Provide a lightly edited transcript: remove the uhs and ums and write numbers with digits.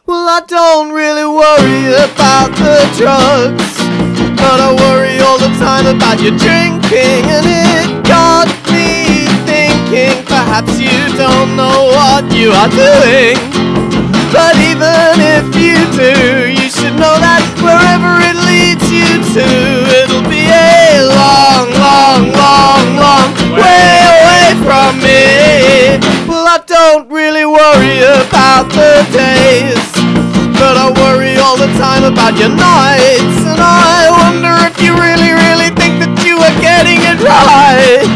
Well, I don't really worry about the drugs, but I worry all the time about your drinking, and it got me thinking perhaps you don't know what you are doing. But even if you do, you should know that wherever it leads you to, it'll be a long, long, long, long way away from me. Well, I don't really worry about the days, but I worry all the time about your nights, and I wonder if you really, really think that you are getting it right.